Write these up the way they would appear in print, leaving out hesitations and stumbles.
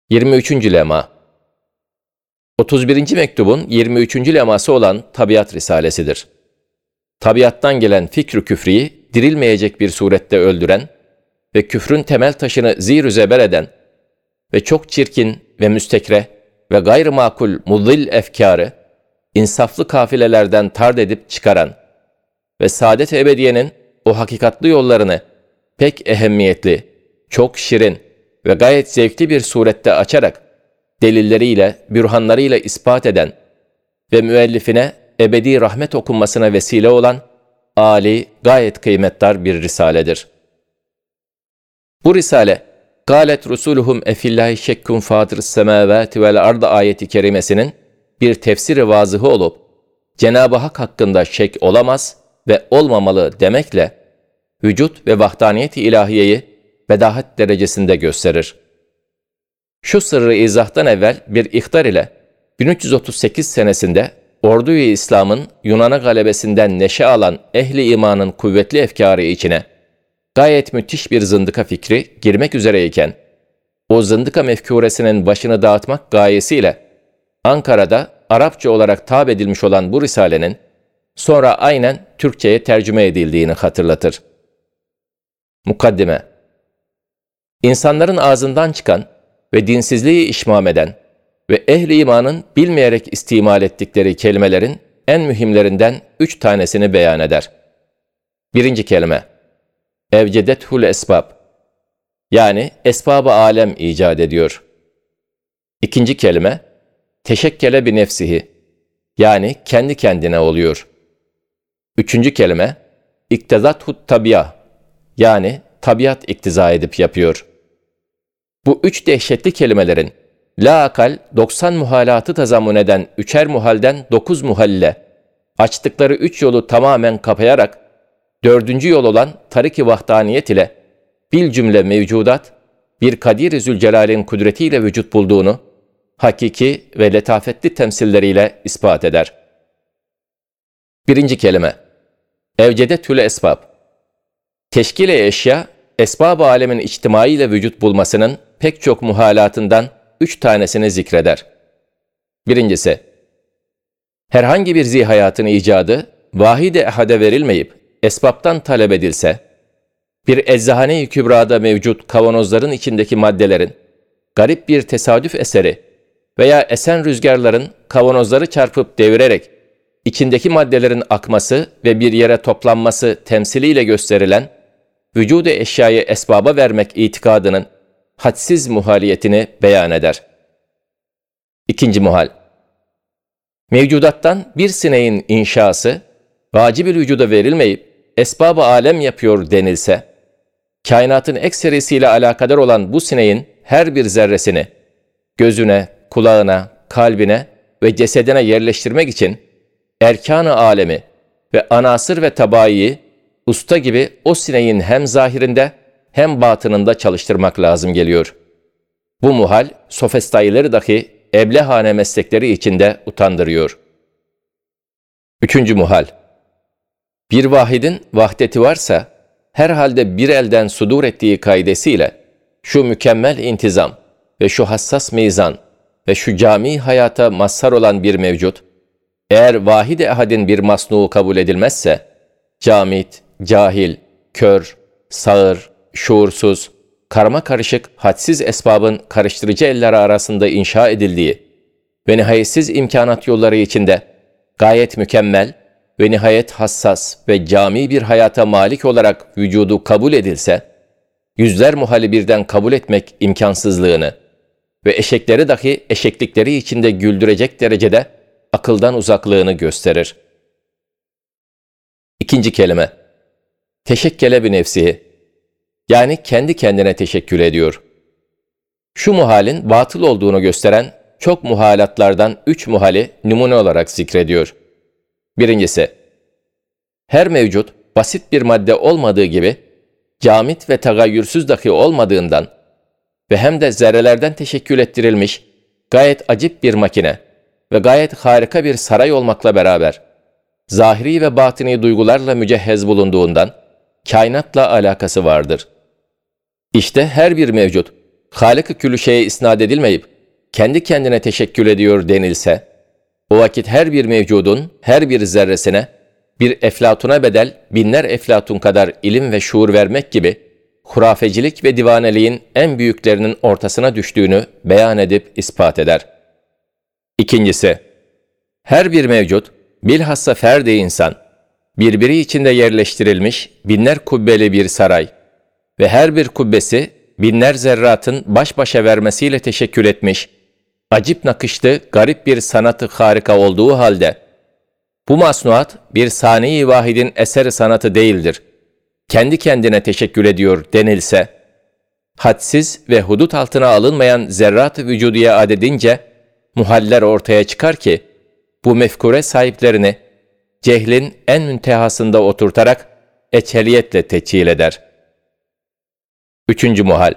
23. Lema 31. mektubun 23. leması olan Tabiat Risalesidir. Tabiattan gelen fikr-ü küfriyi dirilmeyecek bir surette öldüren ve küfrün temel taşını zir-ü zeber eden ve çok çirkin ve müstekreh ve gayr-ı makul muddil efkârı insaflı kafilelerden tard edip çıkaran ve saadet-i ebediyenin o hakikatli yollarını pek ehemmiyetli, çok şirin ve gayet zevkli bir surette açarak delilleriyle, bürhanlarıyla ispat eden ve müellifine ebedi rahmet okunmasına vesile olan âli, gayet kıymetdar bir risaledir. Bu risale, "Gâlet rusuluhum efillâhi şekkun fâtırı's semâvâti vel ard" ayeti kerimesinin bir tefsiri vazıhı olup, Cenab-ı Hak hakkında şek olamaz ve olmamalı demekle, vücut ve vahdaniyet-i ilahiyeyi bedahat derecesinde gösterir. Şu sırrı izahtan evvel bir ihtar ile 1338 senesinde Ordu-i İslam'ın Yunan'a galebesinden neşe alan ehli imanın kuvvetli efkârı içine gayet müthiş bir zındıka fikri girmek üzereyken, o zındıka mefkûresinin başını dağıtmak gayesiyle Ankara'da Arapça olarak tab edilmiş olan bu risalenin sonra aynen Türkçe'ye tercüme edildiğini hatırlatır. Mukaddime: İnsanların ağzından çıkan ve dinsizliği işmam eden ve ehl-i imanın bilmeyerek istimal ettikleri kelimelerin en mühimlerinden 3 tanesini beyan eder. 1. kelime: Evcedethul esbab, yani esbab-ı alem icat ediyor. 2. kelime: Teşekkele bi nefsihi, yani kendi kendine oluyor. 3. kelime: İktezathut tabiah, yani tabiat iktiza edip yapıyor. Bu 3 dehşetli kelimelerin la akal 90 muhalatı tazammun eden 3'er muhalden 9 muhalle açtıkları 3 yolu tamamen kapayarak 4. yol olan tarik-i vahdaniyet ile bil cümle mevcudat bir Kadir-i Zülcelal'in kudretiyle vücut bulduğunu hakiki ve letafetli temsilleriyle ispat eder. 1. kelime: Evcedethül esbab, teşkil-i eşya, esbab-ı alemin içtimai ile vücut bulmasının pek çok muhalatından 3 tanesini zikreder. Birincisi, herhangi bir zihayatın icadı, vahid-i ehade verilmeyip esbaptan talep edilse, bir eczahane-i kübrada mevcut kavanozların içindeki maddelerin, garip bir tesadüf eseri veya esen rüzgarların kavanozları çarpıp devirerek, içindeki maddelerin akması ve bir yere toplanması temsiliyle gösterilen, vücud-u eşyayı esbaba vermek itikadının hadsiz muhaliyetini beyan eder. 2. muhal: Mevcudattan bir sineğin inşası, vacib-ül vücuda verilmeyip esbab-ı alem yapıyor denilse, kainatın ekserisiyle alakadar olan bu sineğin her bir zerresini gözüne, kulağına, kalbine ve cesedine yerleştirmek için erkan-ı alemi ve anasır ve tabayiyi usta gibi o sineğin hem zahirinde hem batınında çalıştırmak lazım geliyor. Bu muhal, sofistayları dahi eblehane meslekleri içinde utandırıyor. 3. muhal: Bir vahidin vahdeti varsa, herhalde bir elden sudur ettiği kaidesiyle, şu mükemmel intizam ve şu hassas mizan ve şu cami hayata mazhar olan bir mevcut, eğer vahid-i ehadin bir masnuğu kabul edilmezse, camit, cahil, kör, sağır, şuursuz, karma karışık, hadsiz esbabın karıştırıcı elleri arasında inşa edildiği ve nihayetsiz imkanat yolları içinde gayet mükemmel ve nihayet hassas ve cami bir hayata malik olarak vücudu kabul edilse, yüzler muhali birden kabul etmek imkansızlığını ve eşekleri dahi eşeklikleri içinde güldürecek derecede akıldan uzaklığını gösterir. 2. kelime: Teşekkele bi nefsihi, yani kendi kendine teşekkül ediyor. Şu muhalin batıl olduğunu gösteren çok muhalatlardan 3 muhali numune olarak zikrediyor. Birincisi, her mevcut basit bir madde olmadığı gibi, camit ve tagayyürsüz dahi olmadığından ve hem de zerrelerden teşekkül ettirilmiş gayet acip bir makine ve gayet harika bir saray olmakla beraber, zahiri ve batini duygularla mücehhez bulunduğundan, kainatla alakası vardır. İşte her bir mevcut, Hâlik-i Küllü şeye isnat edilmeyip kendi kendine teşekkül ediyor denilse, o vakit her bir mevcudun her bir zerresine bir eflatuna bedel binler eflatun kadar ilim ve şuur vermek gibi hurafecilik ve divaneliğin en büyüklerinin ortasına düştüğünü beyan edip ispat eder. İkincisi, her bir mevcut, bilhassa ferdi insan, birbiri içinde yerleştirilmiş binler kubbeli bir saray ve her bir kubbesi binler zerratın baş başa vermesiyle teşekkül etmiş, acip nakışlı garip bir sanatı harika olduğu halde, bu masnuat bir sani-i vahidin eseri sanatı değildir, kendi kendine teşekkül ediyor denilse, hadsiz ve hudut altına alınmayan zerrat-ı vücudiye adedince muhaller ortaya çıkar ki, bu mefkure sahiplerini cehlin en müntehasında oturtarak eçheliyetle teçhil eder. Üçüncü muhal.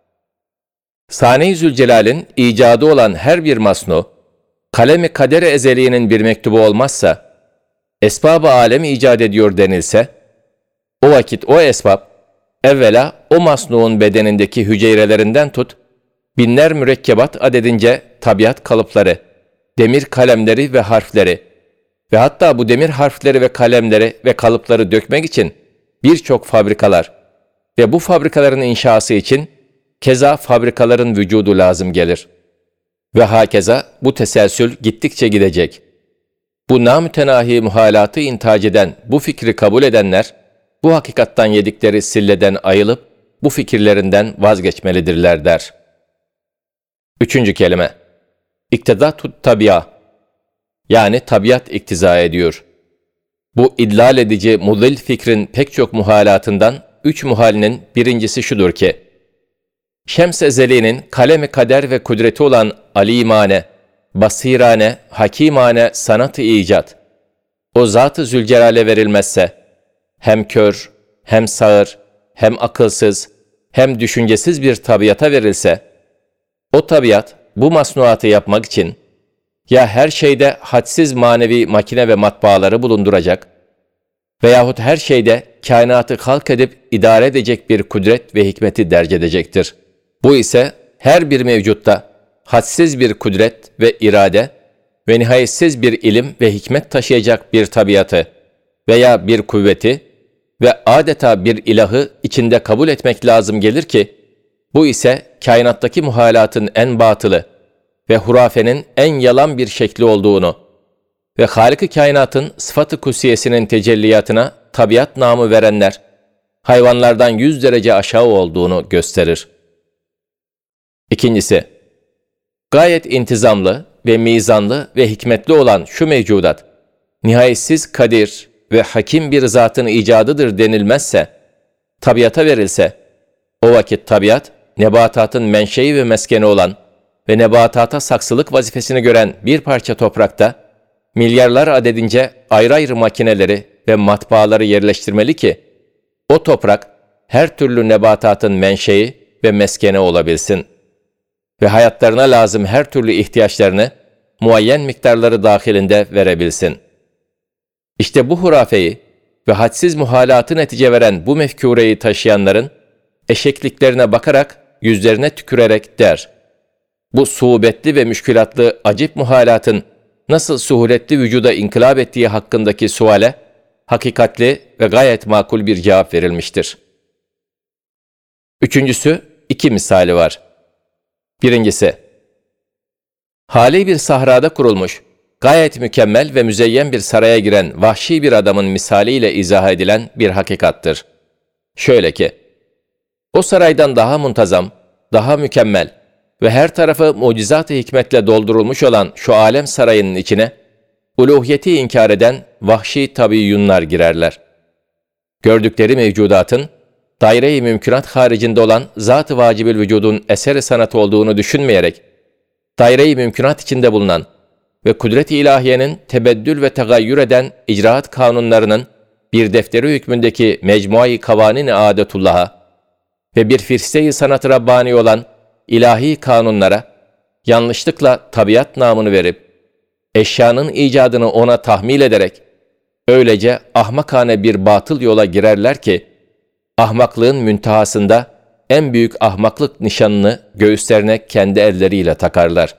Sani-i Zülcelal'in icadı olan her bir masnu, kalem-i kader-i ezeliyenin bir mektubu olmazsa, esbab-ı alem icat ediyor denilse, o vakit o esbab, evvela o masnuğun bedenindeki hücrelerinden tut, binler mürekkebat adedince tabiat kalıpları, demir kalemleri ve harfleri ve hatta bu demir harfleri ve kalemleri ve kalıpları dökmek için birçok fabrikalar ve bu fabrikaların inşası için keza fabrikaların vücudu lazım gelir. Ve hakeza bu teselsül gittikçe gidecek. Bu namütenahi muhalatı intac eden, bu fikri kabul edenler, bu hakikattan yedikleri silleden ayılıp, bu fikirlerinden vazgeçmelidirler der. Üçüncü kelime. İktidâ-tut tabiâ, yani tabiat iktiza ediyor. Bu idlal edici mudil fikrin pek çok muhalatından, üç muhalinin birincisi şudur ki, Şems-i Ezeli'nin kalem-i kader ve kudreti olan alimane, basirane, hakimane sanat-ı icat, o Zat-ı Zülcelal'e verilmezse, hem kör, hem sağır, hem akılsız, hem düşüncesiz bir tabiata verilse, o tabiat bu masnuatı yapmak için ya her şeyde hadsiz manevi makine ve matbaaları bulunduracak veyahut her şeyde kainatı halk edip idare edecek bir kudret ve hikmeti derc edecektir. Bu ise her bir mevcutta hadsiz bir kudret ve irade ve nihayetsiz bir ilim ve hikmet taşıyacak bir tabiatı veya bir kuvveti ve adeta bir ilahı içinde kabul etmek lazım gelir ki, bu ise kainattaki muhalatın en batılı ve hurafenin en yalan bir şekli olduğunu ve Hâlik-i kainatın sıfat-ı kusiyesinin tecelliyatına tabiat namı verenler, hayvanlardan 100 derece aşağı olduğunu gösterir. İkincisi, gayet intizamlı ve mizanlı ve hikmetli olan şu mevcudat, nihayetsiz kadir ve hakim bir zatın icadıdır denilmezse, tabiata verilse, o vakit tabiat, nebatatın menşei ve meskeni olan ve nebatata saksılık vazifesini gören bir parça toprakta, milyarlar adedince ayrı ayrı makineleri ve matbaaları yerleştirmeli ki, o toprak her türlü nebatatın menşei ve meskeni olabilsin ve hayatlarına lazım her türlü ihtiyaçlarını muayyen miktarları dahilinde verebilsin. İşte bu hurafeyi ve hadsiz muhalatı netice veren bu mefkureyi taşıyanların eşekliklerine bakarak, yüzlerine tükürerek der, bu suhubetli ve müşkülatlı acip muhalatın nasıl suhuletli vücuda inkılap ettiği hakkındaki suale, hakikatli ve gayet makul bir cevap verilmiştir. Üçüncüsü, iki misali var. Birincisi, hali bir sahrada kurulmuş, gayet mükemmel ve müzeyyen bir saraya giren vahşi bir adamın misaliyle izah edilen bir hakikattır. Şöyle ki, o saraydan daha muntazam, daha mükemmel ve her tarafı mucizat-ı hikmetle doldurulmuş olan şu alem sarayının içine, uluhiyeti inkar eden vahşi tabiyyunlar girerler. Gördükleri mevcudatın, daire-i mümkünat haricinde olan zat-ı vacibül vücudun eseri sanatı olduğunu düşünmeyerek, daire-i mümkünat içinde bulunan ve kudret-i ilahiyenin tebeddül ve tegayyür eden icraat kanunlarının bir defteri hükmündeki mecmua-i kavanin-i adetullah'a ve bir firste-i sanat-ı Rabbani olan ilahi kanunlara yanlışlıkla tabiat namını verip, eşyanın icadını ona tahmil ederek, öylece ahmakane bir batıl yola girerler ki, ahmaklığın müntehasında en büyük ahmaklık nişanını göğüslerine kendi elleriyle takarlar.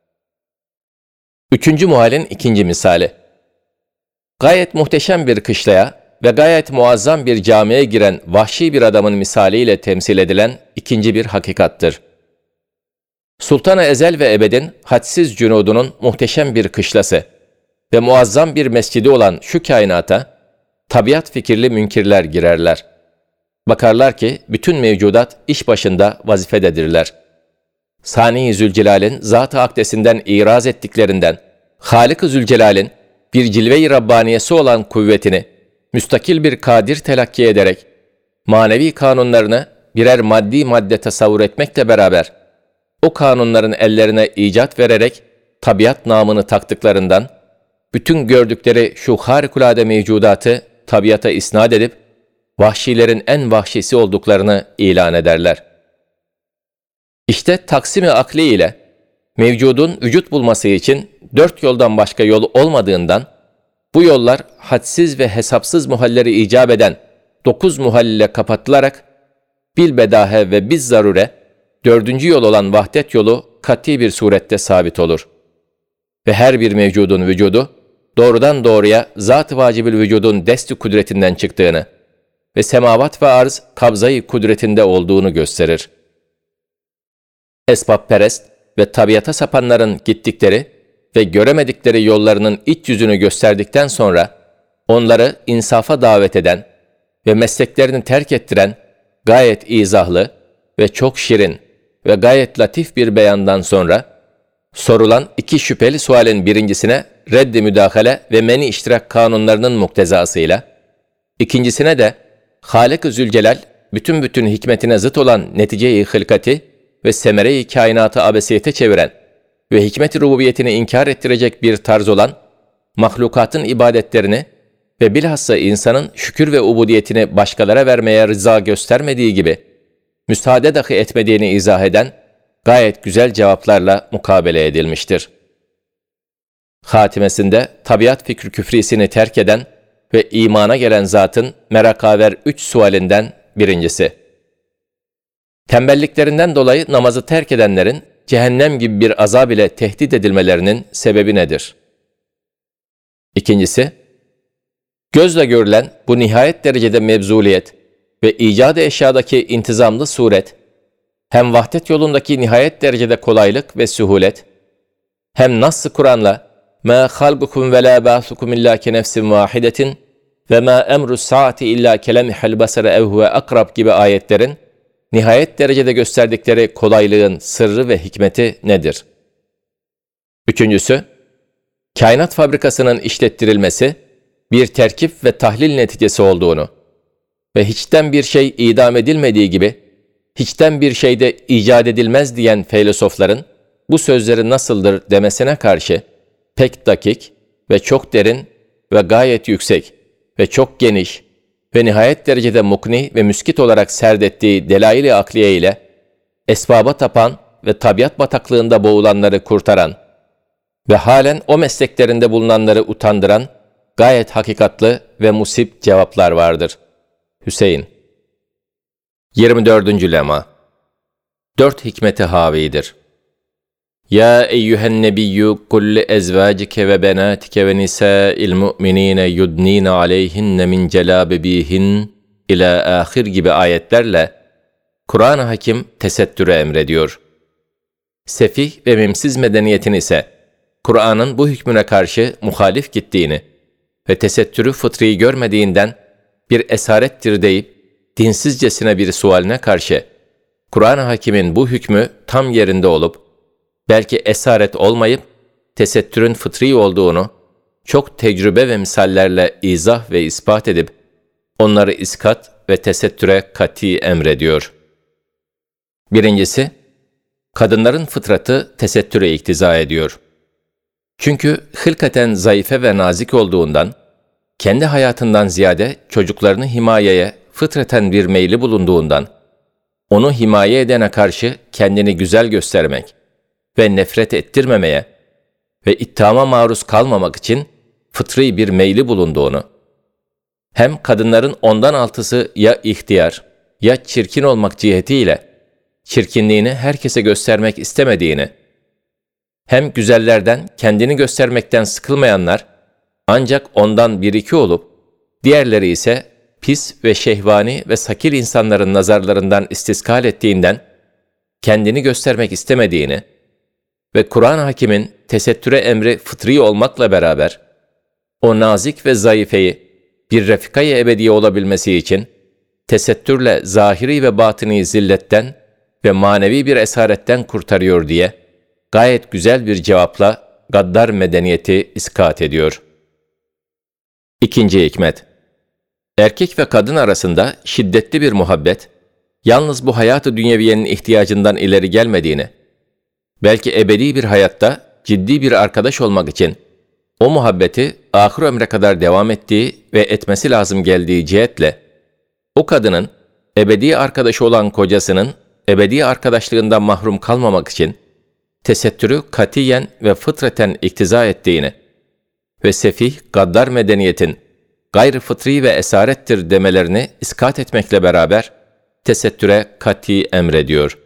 Üçüncü muhalin ikinci misali. Gayet muhteşem bir kışlaya ve gayet muazzam bir camiye giren vahşi bir adamın misaliyle temsil edilen ikinci bir hakikattır. Sultan-ı Ezel ve Ebed'in hadsiz cünudunun muhteşem bir kışlası ve muazzam bir mescidi olan şu kainata tabiat fikirli münkirler girerler. Bakarlar ki bütün mevcudat iş başında vazifededirler. Sani-i Zülcelal'in Zat-ı Akdesinden iraz ettiklerinden, Halik-i Zülcelal'in bir cilve-i Rabbaniyesi olan kuvvetini müstakil bir kadir telakki ederek, manevi kanunlarını birer maddi madde tasavvur etmekle beraber, o kanunların ellerine icat vererek tabiat namını taktıklarından, bütün gördükleri şu harikulade mevcudatı tabiata isnat edip, vahşilerin en vahşisi olduklarını ilan ederler. İşte taksimi akli ile mevcudun vücut bulması için 4 yoldan başka yol olmadığından, bu yollar hadsiz ve hesapsız muhalleri icap eden 9 muhal ile kapatılarak, bilbedahe ve biz zarure, 4. yol olan vahdet yolu kat'i bir surette sabit olur. Ve her bir mevcudun vücudu, doğrudan doğruya zat-ı vacibül vücudun dest-i kudretinden çıktığını ve semavat ve arz kabzayı kudretinde olduğunu gösterir. Esbabperest ve tabiata sapanların gittikleri ve göremedikleri yollarının iç yüzünü gösterdikten sonra, onları insafa davet eden ve mesleklerini terk ettiren gayet izahlı ve çok şirin ve gayet latif bir beyandan sonra, sorulan 2 şüpheli sualin birincisine reddi müdahale ve meni iştirak kanunlarının muktezasıyla, ikincisine de Halik-i Zülcelal bütün hikmetine zıt olan netice-i hılkati ve semere-i kainatı abesiyete çeviren ve hikmet-i rububiyetini inkar ettirecek bir tarz olan mahlukatın ibadetlerini ve bilhassa insanın şükür ve ubudiyetini başkalara vermeye rıza göstermediği gibi müsaade dahi etmediğini izah eden gayet güzel cevaplarla mukabele edilmiştir. Hatimesinde tabiat fikri küfrisini terk eden ve imana gelen zatın merakaver 3 sualinden birincisi. Tembelliklerinden dolayı namazı terk edenlerin cehennem gibi bir azab ile tehdit edilmelerinin sebebi nedir? İkincisi, gözle görülen bu nihayet derecede mevzuliyet ve icat-ı eşyadaki intizamlı suret, hem vahdet yolundaki nihayet derecede kolaylık ve sühulet, hem Nass-ı Kur'an'la مَا خَلْقُكُمْ وَلَا بَعْثُكُمْ اِلَّا كَنَفْسٍ وَاحِدَةٍ وَمَا اَمْرُ السَّاعَةِ اِلَّا كَلَمِحَ الْبَصَرَ اَوْ هُوَ اَقْرَبْ gibi ayetlerin nihayet derecede gösterdikleri kolaylığın sırrı ve hikmeti nedir? Üçüncüsü, kainat fabrikasının işlettirilmesi bir terkip ve tahlil neticesi olduğunu ve hiçten bir şey idam edilmediği gibi hiçten bir şeyde icat edilmez diyen filozofların bu sözleri nasıldır demesine karşı pek dakik ve çok derin ve gayet yüksek ve çok geniş ve nihayet derecede mukni ve müskit olarak serdettiği delail-i akliye ile esbaba tapan ve tabiat bataklığında boğulanları kurtaran ve halen o mesleklerinde bulunanları utandıran gayet hakikatlı ve musib cevaplar vardır. Hüseyin 24. lema 4 hikmeti havidir. Ya eyyühen nebiyyü kulli ezvacike ve benatike ve nisâil mu'minîne yudnîne aleyhinne min celâbebihin ila ahir gibi ayetlerle Kur'an-ı Hakim tesettüre emrediyor. Sefih ve memsiz medeniyetin ise Kur'an'ın bu hükmüne karşı muhalif gittiğini ve tesettürü fıtriyi görmediğinden bir esarettir deyip dinsizcesine bir sualine karşı Kur'an-ı Hakim'in bu hükmü tam yerinde olup belki esaret olmayıp tesettürün fıtri olduğunu çok tecrübe ve misallerle izah ve ispat edip onları iskat ve tesettüre kati emrediyor. Birincisi, kadınların fıtratı tesettüre iktiza ediyor. Çünkü hılkaten zayıfe ve nazik olduğundan, kendi hayatından ziyade çocuklarını himayeye fıtraten bir meyli bulunduğundan, onu himaye edene karşı kendini güzel göstermek ve nefret ettirmemeye ve ittihama maruz kalmamak için fıtri bir meyli bulunduğunu, hem kadınların ondan altısı ya ihtiyar ya çirkin olmak cihetiyle çirkinliğini herkese göstermek istemediğini, hem güzellerden kendini göstermekten sıkılmayanlar ancak ondan bir iki olup, diğerleri ise pis ve şehvani ve sakil insanların nazarlarından istiskal ettiğinden kendini göstermek istemediğini ve Kur'an-ı Hakîm'in tesettüre emri fıtri olmakla beraber o nazik ve zayıfeyi bir refika-i ebediye olabilmesi için tesettürle zahiri ve batini zilletten ve manevi bir esaretten kurtarıyor diye gayet güzel bir cevapla gaddar medeniyeti iskat ediyor. İkinci hikmet. Erkek ve kadın arasında şiddetli bir muhabbet, yalnız bu hayat-ı dünyeviyenin ihtiyacından ileri gelmediğini, belki ebedi bir hayatta ciddi bir arkadaş olmak için o muhabbeti ahir ömre kadar devam ettiği ve etmesi lazım geldiği cihetle, o kadının ebedi arkadaşı olan kocasının ebedi arkadaşlığından mahrum kalmamak için tesettürü katiyen ve fıtraten iktiza ettiğini ve sefih, gaddar medeniyetin gayr fıtri ve esarettir demelerini iskat etmekle beraber tesettüre kati emrediyor.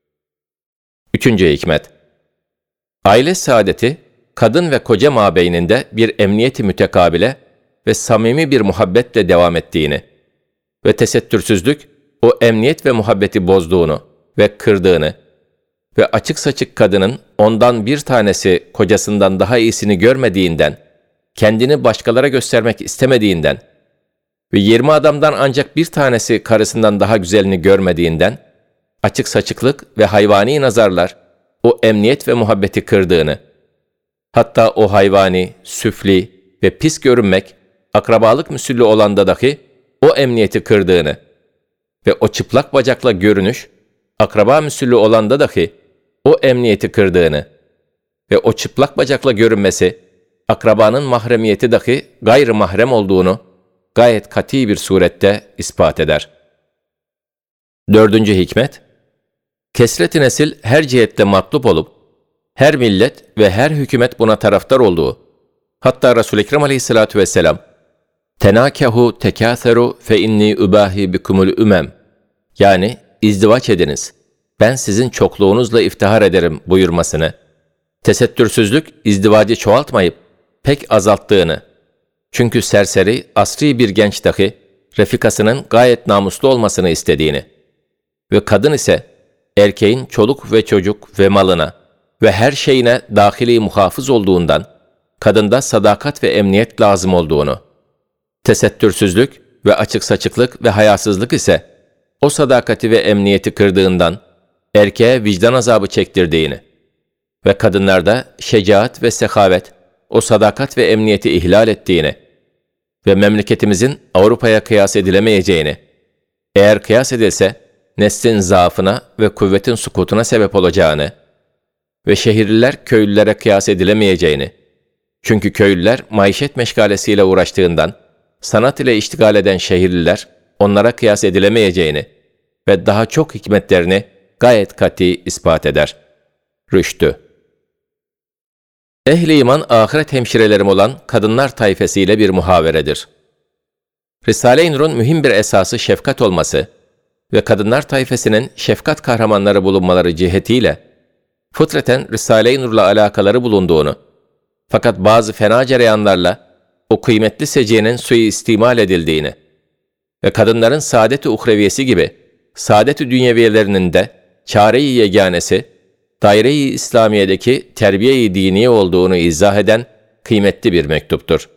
Üçüncü hikmet. Aile saadeti, kadın ve koca mabeyninde bir emniyeti mütekabile ve samimi bir muhabbetle devam ettiğini ve tesettürsüzlük o emniyet ve muhabbeti bozduğunu ve kırdığını ve açık saçık kadının ondan bir tanesi kocasından daha iyisini görmediğinden, kendini başkalara göstermek istemediğinden ve 20 adamdan ancak bir tanesi karısından daha güzelini görmediğinden, açık saçıklık ve hayvani nazarlar o emniyet ve muhabbeti kırdığını, hatta o hayvani, süfli ve pis görünmek, akrabalık müsüllü olanda dahi o emniyeti kırdığını ve o çıplak bacakla görünüş, akraba müsüllü olanda dahi o emniyeti kırdığını ve o çıplak bacakla görünmesi, akrabanın mahremiyeti dahi gayr mahrem olduğunu gayet kat'i bir surette ispat eder. Dördüncü hikmet, kesret-i nesil her cihetle matlup olup, her millet ve her hükümet buna taraftar olduğu, hatta Resul-i Ekrem aleyhissalatu vesselam, tenâkehu tekâtheru fe inni übâhi bikumul ümem, yani izdivaç ediniz, ben sizin çokluğunuzla iftihar ederim buyurmasını, tesettürsüzlük izdivacı çoğaltmayıp pek azalttığını, çünkü serseri, asri bir genç dahi refikasının gayet namuslu olmasını istediğini ve kadın ise erkeğin çoluk ve çocuk ve malına ve her şeyine dahili muhafız olduğundan, kadında sadakat ve emniyet lazım olduğunu, tesettürsüzlük ve açık saçıklık ve hayasızlık ise o sadakati ve emniyeti kırdığından erkeğe vicdan azabı çektirdiğini ve kadınlarda şecaat ve sehavet o sadakat ve emniyeti ihlal ettiğini ve memleketimizin Avrupa'ya kıyas edilemeyeceğini, eğer kıyas edilse neslin zaafına ve kuvvetin sukutuna sebep olacağını ve şehirliler köylülere kıyas edilemeyeceğini, çünkü köylüler maişet meşgalesiyle uğraştığından sanat ile iştigal eden şehirliler onlara kıyas edilemeyeceğini ve daha çok hikmetlerini gayet kat'i ispat eder. Rüştü. Ehl-i iman ahiret hemşirelerim olan kadınlar tayfesiyle bir muhaveredir. Risale-i Nur'un mühim bir esası şefkat olması ve kadınlar tayfesinin şefkat kahramanları bulunmaları cihetiyle fıtraten Risale-i Nur'la alakaları bulunduğunu, fakat bazı fena cereyanlarla o kıymetli seciyenin suistimal edildiğini ve kadınların saadet-i uhreviyesi gibi saadet-i dünyeviyelerinin de çare-i yeganesi, daire-i İslamiye'deki terbiye-i diniye olduğunu izah eden kıymetli bir mektuptur.